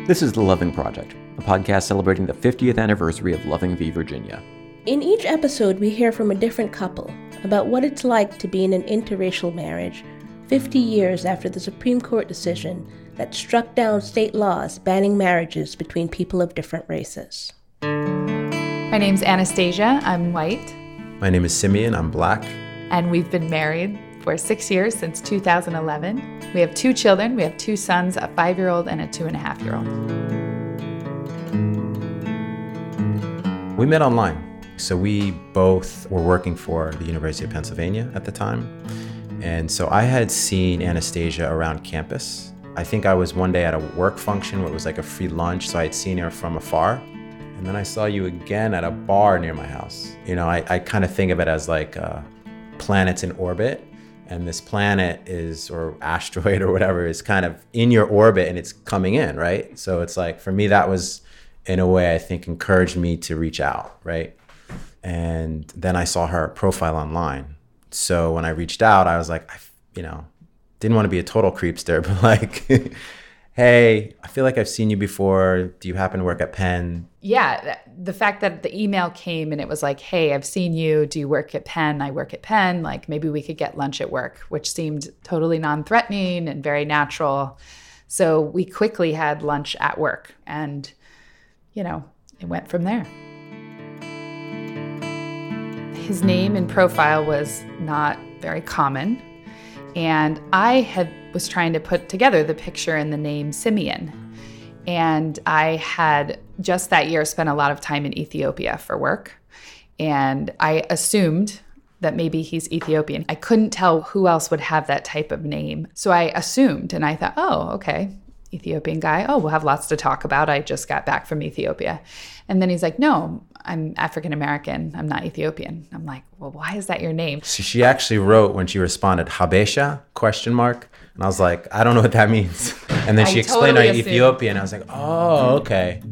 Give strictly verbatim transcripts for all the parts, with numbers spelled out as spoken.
This is The Loving Project, a podcast celebrating the fiftieth anniversary of Loving v. Virginia. In each episode, we hear from a different couple about what it's like to be in an interracial marriage fifty years after the Supreme Court decision that struck down state laws banning marriages between people of different races. My name's Anastasia. I'm white. My name is Simeon. I'm black. And we've been married for six years, since two thousand eleven. We have two children. We have two sons, a five-year-old and a two-and-a-half-year-old. We met online. So we both were working for the University of Pennsylvania at the time. And so I had seen Anastasia around campus. I think I was one day at a work function where it was like a free lunch, so I had seen her from afar. And then I saw you again at a bar near my house. You know, I, I kind of think of it as like uh, planets in orbit. And this planet is, or asteroid or whatever, is kind of in your orbit and it's coming in, right? So it's like, for me, that was, in a way, I think encouraged me to reach out, right? And then I saw her profile online. So when I reached out, I was like, I, you know, didn't want to be a total creepster, but like, hey, I feel like I've seen you before. Do you happen to work at Penn? Yeah, the fact that the email came and it was like, hey, I've seen you. Do you work at Penn? I work at Penn. Like, maybe we could get lunch at work, which seemed totally non-threatening and very natural. So we quickly had lunch at work and, you know, it went from there. His name and profile was not very common. And I had was trying to put together the picture and the name Simeon. And I had just that year spent a lot of time in Ethiopia for work. And I assumed that maybe he's Ethiopian. I couldn't tell who else would have that type of name. So I assumed, and I thought, oh, okay, Ethiopian guy. Oh, we'll have lots to talk about. I just got back from Ethiopia. And then he's like, no, I'm African American. I'm not Ethiopian. I'm like, well, why is that your name? So she actually wrote when she responded, Habesha, question mark. And I was like, I don't know what that means. And then she I explained totally I'm Ethiopian. I was like, oh, okay.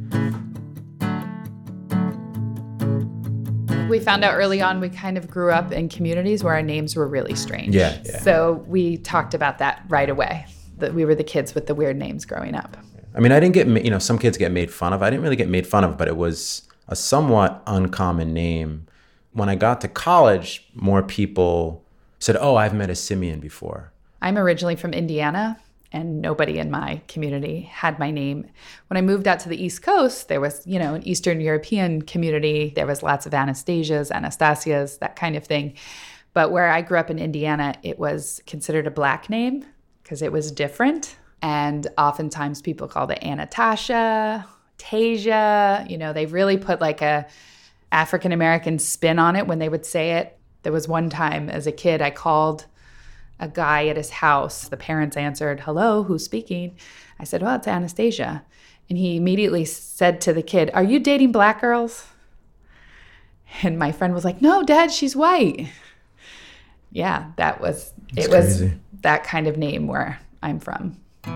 We found out early on we kind of grew up in communities where our names were really strange. Yeah, yeah. So we talked about that right away, that we were the kids with the weird names growing up. I mean, I didn't get, you know, some kids get made fun of. I didn't really get made fun of, but it was a somewhat uncommon name. When I got to college, more people said, oh, I've met a Simeon before. I'm originally from Indiana, and nobody in my community had my name. When I moved out to the East Coast, there was, you know, an Eastern European community. There was lots of Anastasias, Anastasias, that kind of thing. But where I grew up in Indiana, it was considered a black name because it was different. And oftentimes people called it Anatasha, Tasia. You know, they really put like a African-American spin on it when they would say it. There was one time as a kid, I called a guy at his house. The parents answered, hello, who's speaking? I said, well, it's Anastasia. And he immediately said to the kid, are you dating black girls? And my friend was like, no, Dad, she's white. Yeah, that was, That's it was crazy. That kind of name where I'm from.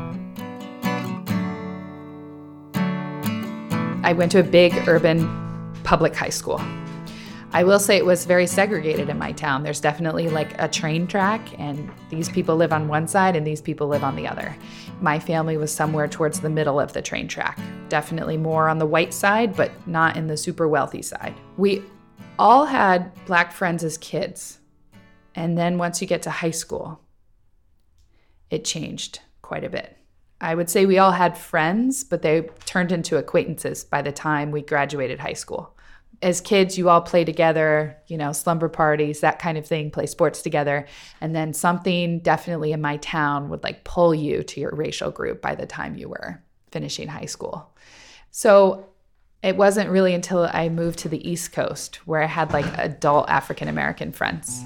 I went to a big urban public high school. I will say it was very segregated in my town. There's definitely like a train track, and these people live on one side and these people live on the other. My family was somewhere towards the middle of the train track. Definitely more on the white side, but not in the super wealthy side. We all had black friends as kids. And then once you get to high school, it changed quite a bit. I would say we all had friends, but they turned into acquaintances by the time we graduated high school. As kids, you all play together, you know, slumber parties, that kind of thing, play sports together. And then something definitely in my town would like pull you to your racial group by the time you were finishing high school. So it wasn't really until I moved to the East Coast where I had like adult African-American friends.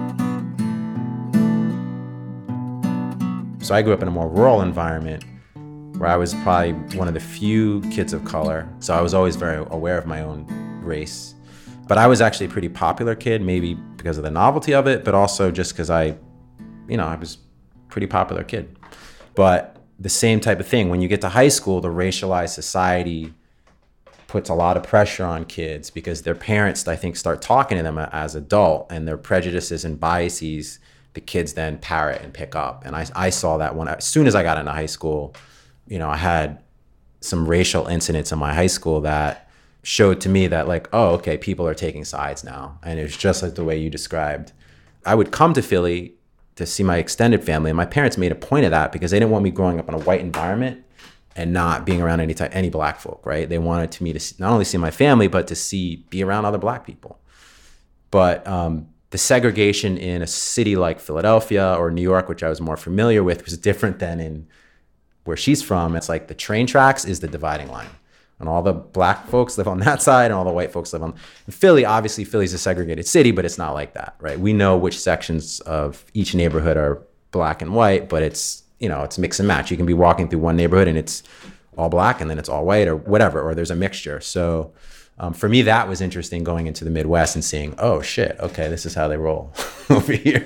So I grew up in a more rural environment where I was probably one of the few kids of color. So I was always very aware of my own race. But I was actually a pretty popular kid, maybe because of the novelty of it, but also just because I, you know, I was a pretty popular kid. But the same type of thing, when you get to high school, the racialized society puts a lot of pressure on kids because their parents, I think, start talking to them as adult, and their prejudices and biases, the kids then parrot and pick up. And I, I saw that when, as soon as I got into high school, you know, I had some racial incidents in my high school that showed to me that like, oh, okay, people are taking sides now. And it was just like the way you described. I would come to Philly to see my extended family, and my parents made a point of that because they didn't want me growing up in a white environment and not being around any type, any black folk, right? They wanted to me to not only see my family, but to see, be around other black people. But um, the segregation in a city like Philadelphia or New York, which I was more familiar with, was different than in where she's from. It's like the train tracks is the dividing line. And all the black folks live on that side and all the white folks live on in Philly. Obviously, Philly's a segregated city, but it's not like that, right? We know which sections of each neighborhood are black and white, but it's, you know, it's mix and match. You can be walking through one neighborhood and it's all black and then it's all white or whatever, or there's a mixture. So um, for me, that was interesting going into the Midwest and seeing, oh shit, okay, this is how they roll over here.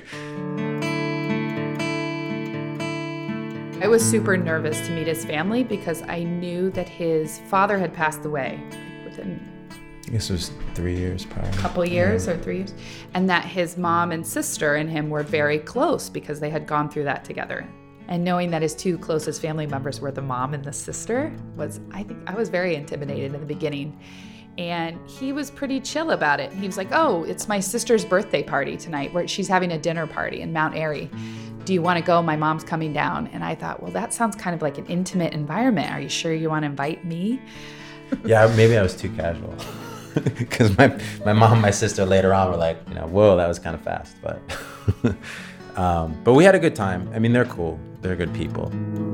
I was super nervous to meet his family because I knew that his father had passed away within I guess it was three years prior. A couple years yeah. or three years. And that his mom and sister and him were very close because they had gone through that together. And knowing that his two closest family members were the mom and the sister was, I think, I was very intimidated in the beginning. And he was pretty chill about it. He was like, oh, it's my sister's birthday party tonight where she's having a dinner party in Mount Airy. Do you want to go? My mom's coming down. And I thought, well, that sounds kind of like an intimate environment. Are you sure you want to invite me? Yeah, maybe I was too casual. Because my, my mom and my sister later on were like, you know, whoa, that was kind of fast. But um, but we had a good time. I mean, they're cool. They're good people.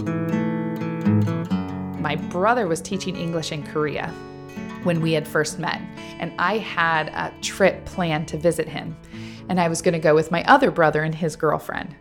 My brother was teaching English in Korea when we had first met. And I had a trip planned to visit him. And I was going to go with my other brother and his girlfriend.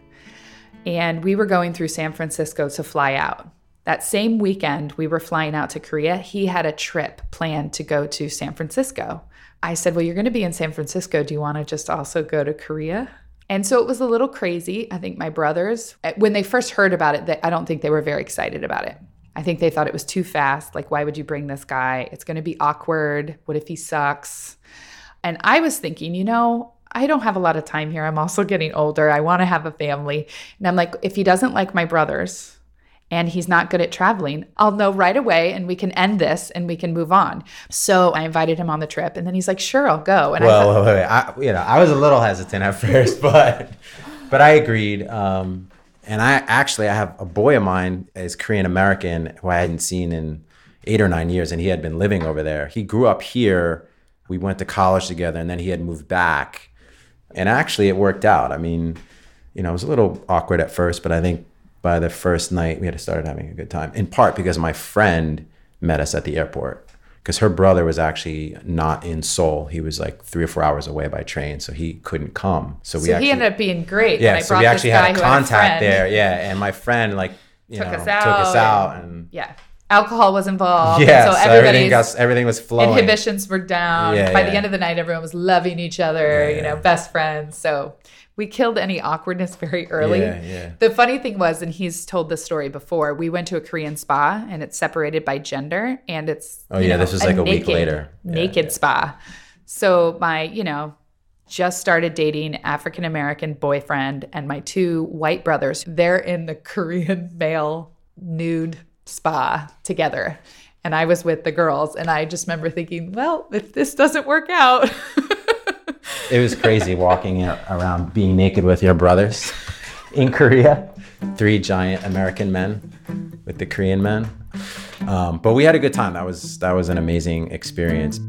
And we were going through San Francisco to fly out. That same weekend, we were flying out to Korea. He had a trip planned to go to San Francisco. I said, well, you're going to be in San Francisco. Do you want to just also go to Korea? And so it was a little crazy. I think my brothers, when they first heard about it, they, I don't think they were very excited about it. I think they thought it was too fast. Like, why would you bring this guy? It's going to be awkward. What if he sucks? And I was thinking, you know, I don't have a lot of time here. I'm also getting older. I want to have a family. And I'm like, if he doesn't like my brothers and he's not good at traveling, I'll know right away and we can end this and we can move on. So I invited him on the trip and then he's like, sure, I'll go. And well, I thought, wait, wait, I, you know, I was a little hesitant at first, but but I agreed. Um, and I actually, I have a boy of mine is Korean American who I hadn't seen in eight or nine years, and he had been living over there. He grew up here. We went to college together, and then he had moved back. And actually, it worked out. I mean, you know, it was a little awkward at first, but I think by the first night, we had started having a good time. In part because my friend met us at the airport, because her brother was actually not in Seoul. He was like three or four hours away by train, so he couldn't come. So we so actually, he ended up being great. Yeah, I so we actually had a contact had a there. Yeah, and my friend like you took know us out. took us out, and, and yeah. Alcohol was involved. Yeah, so, so everybody's everything, got, everything was flowing. Inhibitions were down. Yeah, By yeah. the end of the night, everyone was loving each other, Yeah, you know, yeah. best friends. So we killed any awkwardness very early. Yeah, yeah. The funny thing was, and he's told this story before, we went to a Korean spa and it's separated by gender and it's Oh, you yeah, know, this was like a week naked, later. Yeah, naked yeah. spa. So my, you know, just started dating African-American boyfriend and my two white brothers, they're in the Korean male nude spa together. And I was with the girls. And I just remember thinking, well, if this doesn't work out. It was crazy walking around being naked with your brothers in Korea. Three giant American men with the Korean men. Um, but we had a good time. That was that was an amazing experience.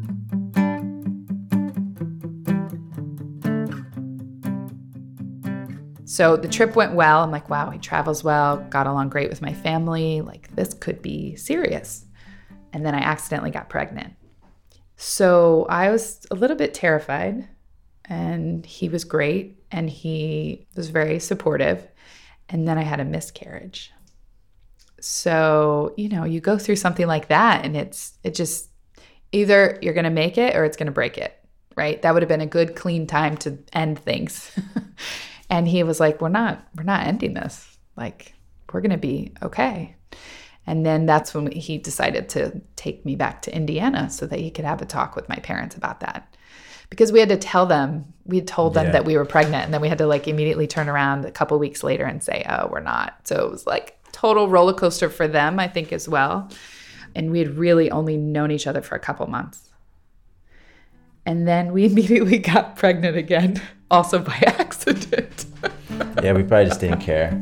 So the trip went well. I'm like, wow, he travels well, got along great with my family. Like, this could be serious. And then I accidentally got pregnant. So I was a little bit terrified, and he was great, and he was very supportive. And then I had a miscarriage. So, you know, you go through something like that, and it's it just either you're going to make it or it's going to break it, right? That would have been a good, clean time to end things. And he was like, we're not, we're not ending this. Like, we're going to be okay. And then that's when he decided to take me back to Indiana so that he could have a talk with my parents about that. Because we had to tell them, we had told them Yeah. that we were pregnant, and then we had to like immediately turn around a couple weeks later and say, oh, we're not. So it was like total roller coaster for them, I think, as well. And we had really only known each other for a couple months. And then we immediately got pregnant again, also by accident. Yeah, we probably just didn't care.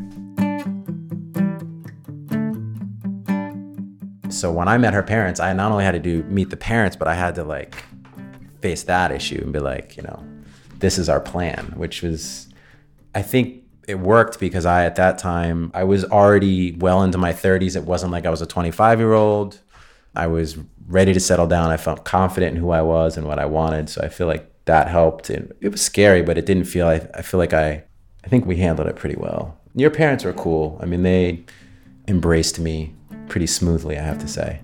So when I met her parents, I not only had to do meet the parents, but I had to like face that issue and be like, you know, this is our plan, which was, I think it worked because I, at that time, I was already well into my thirties. It wasn't like I was a twenty-five year old. I was ready to settle down. I felt confident in who I was and what I wanted. So I feel like that helped. And it was scary, but it didn't feel, I, I feel like I, I think we handled it pretty well. Your parents were cool. I mean, they embraced me pretty smoothly, I have to say.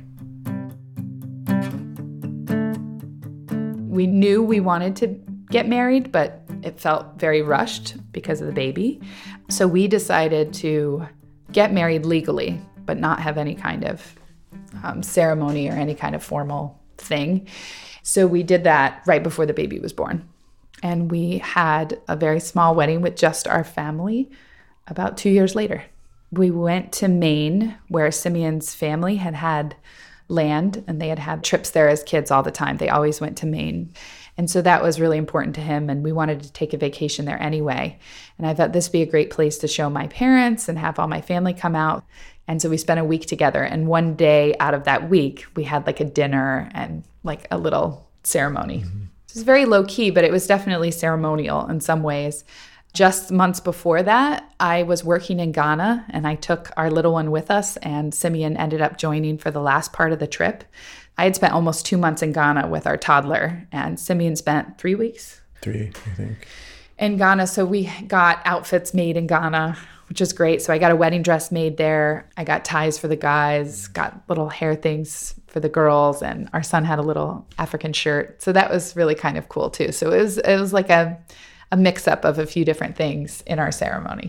We knew we wanted to get married, but it felt very rushed because of the baby. So we decided to get married legally, but not have any kind of um, ceremony or any kind of formal thing. So we did that right before the baby was born. And we had a very small wedding with just our family about two years later. We went to Maine, where Simeon's family had had land, and they had had trips there as kids all the time. They always went to Maine. And so that was really important to him, and we wanted to take a vacation there anyway. And I thought this would be a great place to show my parents and have all my family come out. And so we spent a week together, and one day out of that week, we had like a dinner and like a little ceremony. Mm-hmm. It was very low key, but it was definitely ceremonial in some ways. Just months before that, I was working in Ghana, and I took our little one with us, and Simeon ended up joining for the last part of the trip. I had spent almost two months in Ghana with our toddler, and Simeon spent three weeks. Three, I think. In Ghana, so we got outfits made in Ghana, which is great. So I got a wedding dress made there. I got ties for the guys, got little hair things for the girls, and our son had a little African shirt. So that was really kind of cool too. So it was it was like a a mix-up of a few different things in our ceremony.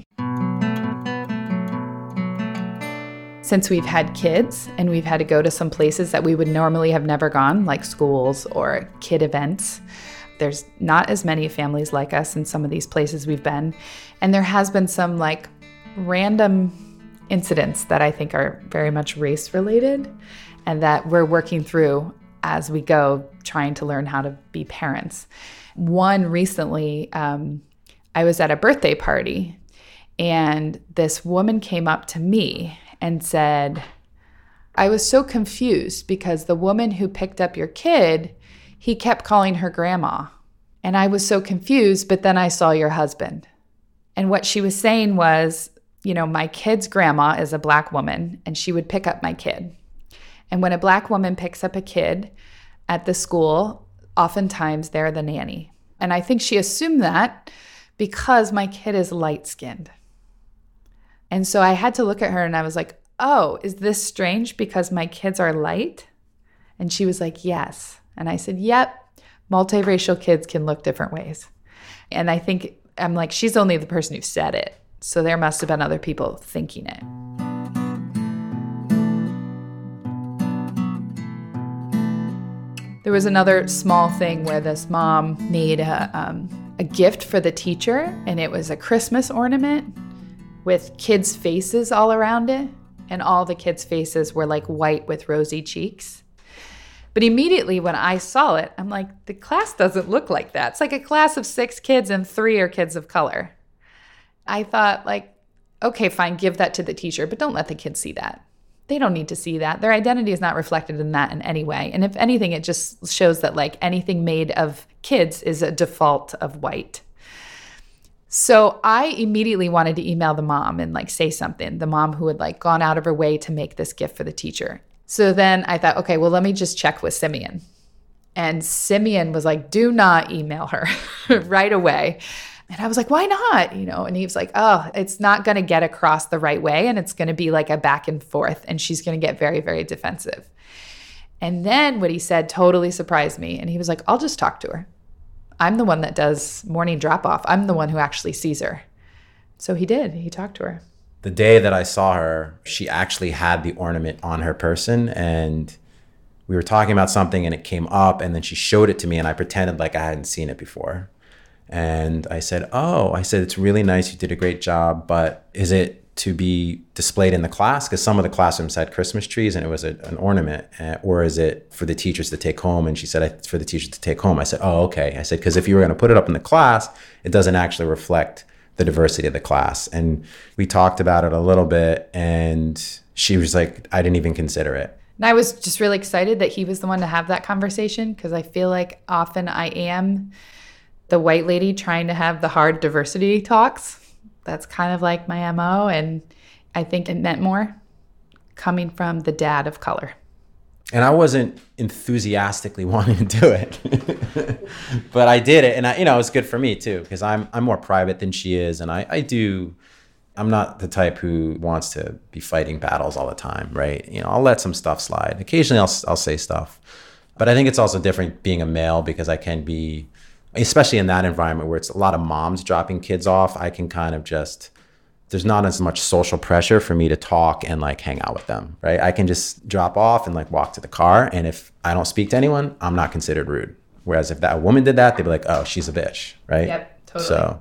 Since we've had kids and we've had to go to some places that we would normally have never gone, like schools or kid events, there's not as many families like us in some of these places we've been. And there has been some like random incidents that I think are very much race-related and that we're working through as we go, trying to learn how to be parents. One recently, um, I was at a birthday party, and this woman came up to me and said, I was so confused because the woman who picked up your kid, he kept calling her grandma. And I was so confused, but then I saw your husband. And what she was saying was, you know, my kid's grandma is a Black woman, and she would pick up my kid. And when a Black woman picks up a kid at the school, oftentimes they're the nanny. And I think she assumed that because my kid is light-skinned. And so I had to look at her and I was like, oh, is this strange because my kids are light? And she was like, yes. And I said, yep, multiracial kids can look different ways. And I think, I'm like, she's only the person who said it. So there must have been other people thinking it. There was another small thing where this mom made a, um, a gift for the teacher, and it was a Christmas ornament with kids' faces all around it, and all the kids' faces were like white with rosy cheeks. But immediately when I saw it, I'm like, the class doesn't look like that. It's like a class of six kids and three are kids of color. I thought like, okay, fine, give that to the teacher, but don't let the kids see that. They don't need to see that. Their identity is not reflected in that in any way. And if anything, it just shows that like anything made of kids is a default of white. So I immediately wanted to email the mom and like say something, the mom who had like gone out of her way to make this gift for the teacher. So then I thought, okay, well, let me just check with Simeon. And Simeon was like, do not email her right away. And I was like, why not? You know, and he was like, oh, it's not going to get across the right way. And it's going to be like a back and forth. And she's going to get very, very defensive. And then what he said totally surprised me. And he was like, I'll just talk to her. I'm the one that does morning drop off. I'm the one who actually sees her. So he did. He talked to her. The day that I saw her, she actually had the ornament on her person, and we were talking about something and it came up, and then she showed it to me and I pretended like I hadn't seen it before. And I said, oh, I said, it's really nice. You did a great job, but is it to be displayed in the class? Because some of the classrooms had Christmas trees and it was a, an ornament. Uh, or is it for the teachers to take home? And she said, it's for the teachers to take home. I said, oh, okay. I said, because if you were going to put it up in the class, it doesn't actually reflect the diversity of the class. And we talked about it a little bit, and she was like, I didn't even consider it. And I was just really excited that he was the one to have that conversation, because I feel like often I am the white lady trying to have the hard diversity talks. That's kind of like my M O, and I think it meant more coming from the dad of color. And I wasn't enthusiastically wanting to do it, but I did it. And I, you know, it's good for me too, because I'm I'm more private than she is. And I, I do, I'm not the type who wants to be fighting battles all the time, right? You know, I'll let some stuff slide. Occasionally I'll, I'll say stuff. But I think it's also different being a male, because I can be, especially in that environment where it's a lot of moms dropping kids off, I can kind of just, there's not as much social pressure for me to talk and like hang out with them, right? I can just drop off and like walk to the car. And if I don't speak to anyone, I'm not considered rude. Whereas if that woman did that, they'd be like, oh, she's a bitch, right? Yep, totally. So.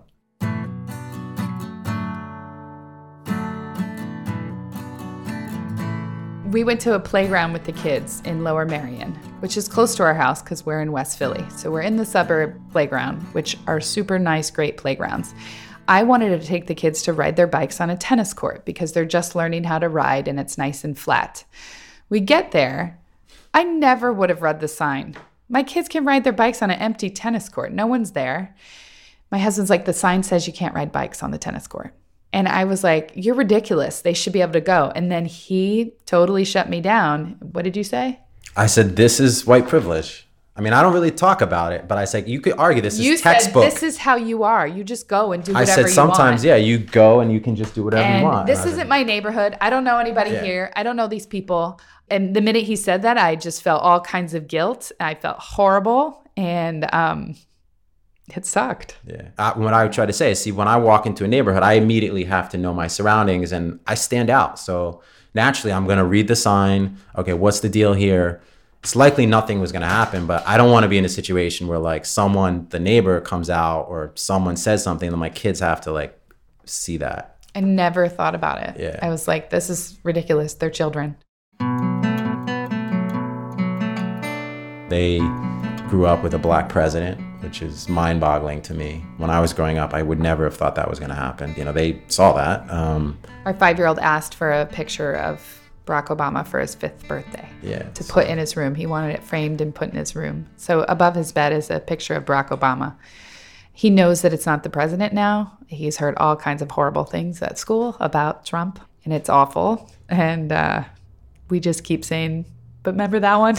We went to a playground with the kids in Lower Merion, which is close to our house because we're in West Philly. So we're in the suburb playground, which are super nice, great playgrounds. I wanted to take the kids to ride their bikes on a tennis court because they're just learning how to ride and it's nice and flat. We get there. I never would have read the sign. My kids can ride their bikes on an empty tennis court. No one's there. My husband's like, the sign says you can't ride bikes on the tennis court. And I was like, you're ridiculous. They should be able to go. And then he totally shut me down. What did you say? I said, this is white privilege. I mean, I don't really talk about it, but I said, you could argue this you is textbook. You said, this is how you are. You just go and do whatever you want. I said, sometimes, yeah, you go and you can just do whatever and you want. This and isn't said, my neighborhood. I don't know anybody yeah. here. I don't know these people. And the minute he said that, I just felt all kinds of guilt. I felt horrible. And um, it sucked. Yeah. Uh, what I would try to say is, see, when I walk into a neighborhood, I immediately have to know my surroundings and I stand out. So naturally, I'm going to read the sign. Okay, what's the deal here? It's likely nothing was going to happen, but I don't want to be in a situation where like someone, the neighbor comes out or someone says something and my kids have to like see that. I never thought about it. Yeah. I was like, this is ridiculous. They're children. They grew up with a black president, which is mind-boggling to me. When I was growing up, I would never have thought that was going to happen. You know, they saw that. Um, Our five-year-old asked for a picture of Barack Obama for his fifth birthday yeah, to so. put in his room. He wanted it framed and put in his room. So above his bed is a picture of Barack Obama. He knows that it's not the president now. He's heard all kinds of horrible things at school about Trump, and it's awful. And uh, we just keep saying, but remember that one?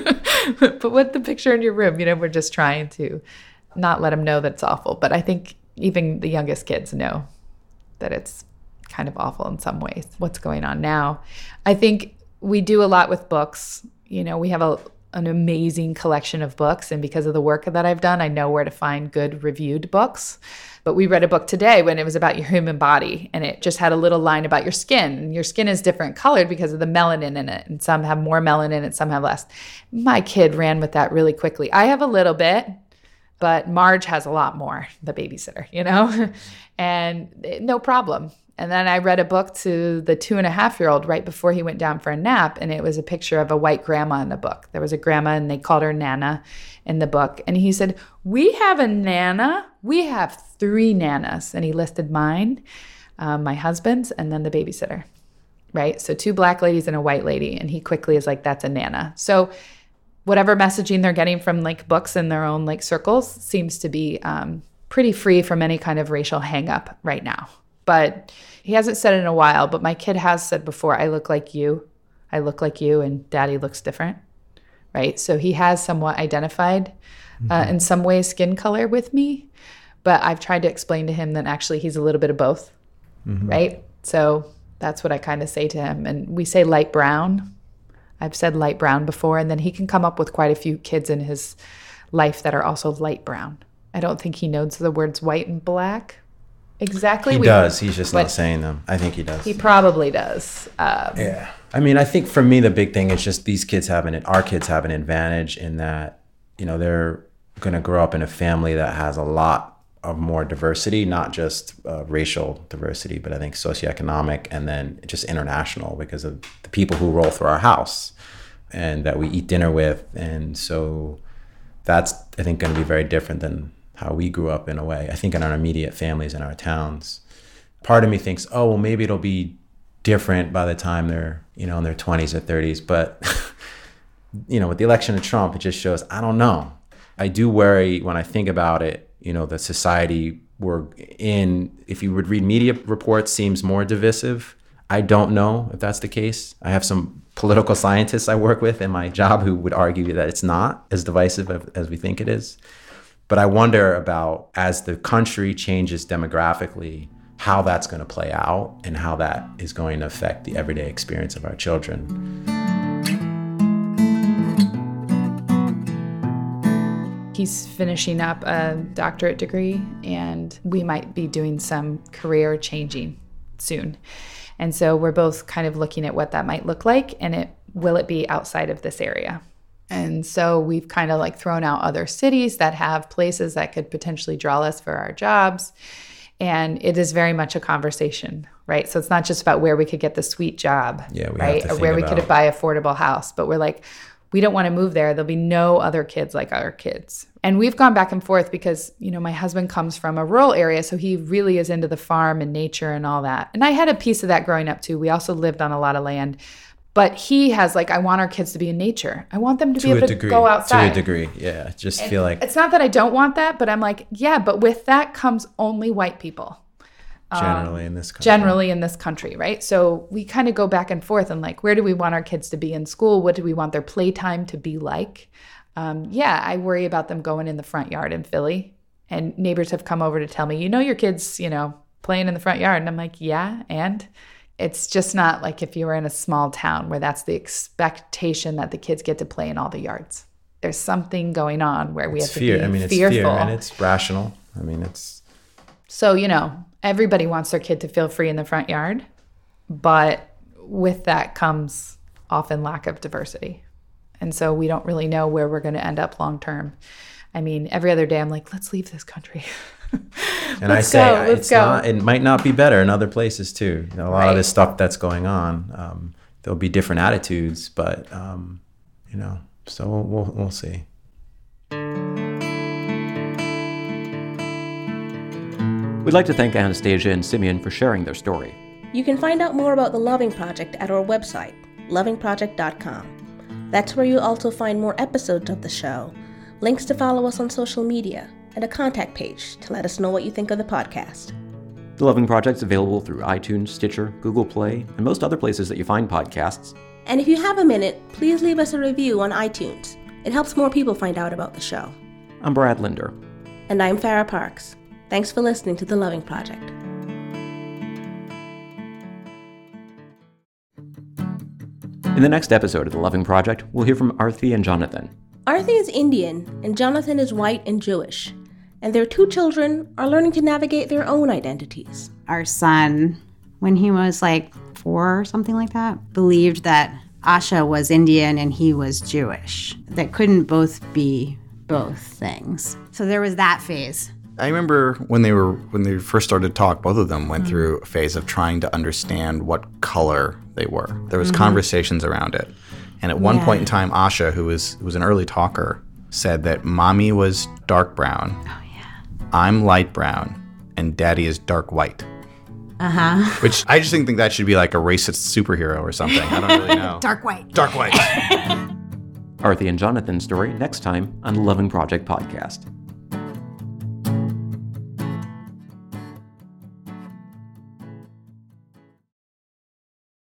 Put the picture in your room. You know, we're just trying to not let him know that it's awful. But I think even the youngest kids know that it's kind of awful in some ways, what's going on now. I think we do a lot with books. You know, we have a, an amazing collection of books. And because of the work that I've done, I know where to find good reviewed books. But we read a book today when it was about your human body. And it just had a little line about your skin. And your skin is different colored because of the melanin in it. And some have more melanin in it, some have less. My kid ran with that really quickly. I have a little bit, but Marge has a lot more, the babysitter, you know? And no problem. And then I read a book to the two and a half year old right before he went down for a nap. And it was a picture of a white grandma in the book. There was a grandma and they called her Nana in the book. And he said, we have a Nana. We have three Nanas. And he listed mine, um, my husband's, and then the babysitter, right? So two black ladies and a white lady. And he quickly is like, that's a Nana. So whatever messaging they're getting from like books in their own like circles seems to be um, pretty free from any kind of racial hang up right now. But he hasn't said it in a while, but my kid has said before, I look like you. I look like you and daddy looks different, right? So he has somewhat identified mm-hmm. uh, in some ways skin color with me, but I've tried to explain to him that actually he's a little bit of both, mm-hmm. right? So that's what I kind of say to him. And we say light brown. I've said light brown before, and then he can come up with quite a few kids in his life that are also light brown. I don't think he knows the words white and black. Exactly. He we, does. He's just not saying them. I think he does. He probably does. Um, yeah. I mean, I think for me, the big thing is just these kids have an, our kids have an advantage in that, you know, they're going to grow up in a family that has a lot of more diversity, not just uh, racial diversity, but I think socioeconomic and then just international because of the people who roll through our house and that we eat dinner with. And so that's, I think, going to be very different than how we grew up in a way. I think in our immediate families in our towns, part of me thinks, oh, well, maybe it'll be different by the time they're, you know, in their twenties or thirties. But, you know, with the election of Trump, it just shows, I don't know. I do worry when I think about it, you know, the society we're in, if you would read media reports, seems more divisive. I don't know if that's the case. I have some political scientists I work with in my job who would argue that it's not as divisive as we think it is. But I wonder about, as the country changes demographically, how that's going to play out and how that is going to affect the everyday experience of our children. He's finishing up a doctorate degree, and we might be doing some career changing soon. And so we're both kind of looking at what that might look like, and it will it be outside of this area? And so we've kind of like thrown out other cities that have places that could potentially draw us for our jobs. And it is very much a conversation, right? So it's not just about where we could get the sweet job, yeah, we right? Have to or where about... we could buy affordable house. But we're like, we don't want to move there. There'll be no other kids like our kids. And we've gone back and forth because, you know, my husband comes from a rural area, so he really is into the farm and nature and all that. And I had a piece of that growing up too. We also lived on a lot of land. But he has like, I want our kids to be in nature. I want them to, to be able to go outside. To a degree, yeah. Just and feel like... It's not that I don't want that, but I'm like, yeah, but with that comes only white people. Generally um, in this country. Generally in this country, right? So we kind of go back and forth and like, where do we want our kids to be in school? What do we want their playtime to be like? Um, yeah, I worry about them going in the front yard in Philly. And neighbors have come over to tell me, you know, your kids, you know, playing in the front yard. And I'm like, yeah, and... It's just not like if you were in a small town where that's the expectation that the kids get to play in all the yards. There's something going on where we it's have to fear. be I mean, it's fearful. fear and it's rational. I mean, it's... So, you know, everybody wants their kid to feel free in the front yard, but with that comes often lack of diversity. And so we don't really know where we're going to end up long term. I mean, every other day I'm like, let's leave this country. And I say go, it's not, it might not be better in other places too. You know, a lot right. of this stuff that's going on, um, there'll be different attitudes, but um, you know, so we'll, we'll we'll see. We'd like to thank Anastasia and Simeon for sharing their story. You can find out more about the Loving Project at our website, loving project dot com. That's where you'll also find more episodes of the show, links to follow us on social media, and a contact page to let us know what you think of the podcast. The Loving Project is available through iTunes, Stitcher, Google Play, and most other places that you find podcasts. And if you have a minute, please leave us a review on iTunes. It helps more people find out about the show. I'm Brad Linder. And I'm Farrah Parks. Thanks for listening to The Loving Project. In the next episode of The Loving Project, we'll hear from Arthi and Jonathan. Arthi is Indian, and Jonathan is white and Jewish. And their two children are learning to navigate their own identities. Our son, when he was like four or something like that, believed that Asha was Indian and he was Jewish. That couldn't both be both things. So there was that phase. I remember when they were when they first started to talk, both of them went mm-hmm. through a phase of trying to understand what color they were. There was mm-hmm. conversations around it. And at one yeah. point in time, Asha, who was who was an early talker, said that mommy was dark brown. Oh, yeah. I'm light brown, and daddy is dark white. Uh-huh. Which I just think that should be like a racist superhero or something. I don't really know. Dark white. Dark white. Arthi and Jonathan's story next time on the Loving Project podcast.